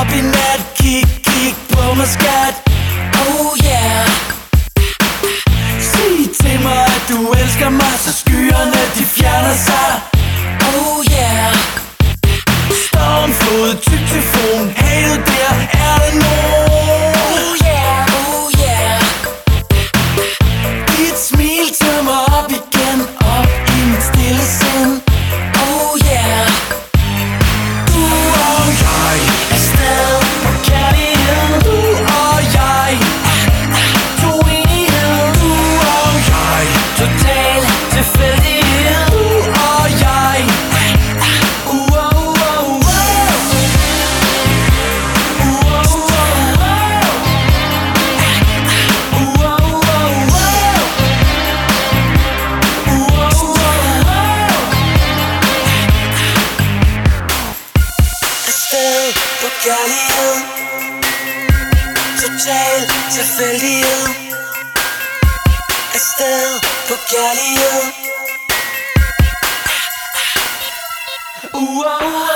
op i nat. Kig på mig, skat. Oh yeah. Sig til mig, at du elsker mig, så skyerne de fjerner sig. Oh yeah. Stormflod, tyk tyfon, hey du der, er der nogen? Oh yeah, oh yeah. Dit smil tømmer op igen, op i mit stille sind. Oh yeah. Du og jeg er stadig på kærlighed. Du og jeg, to enighed. Du og jeg, total tilfældighed. Du og jeg, på kærlighed, total tilfældighed. Afsted på kærlighed.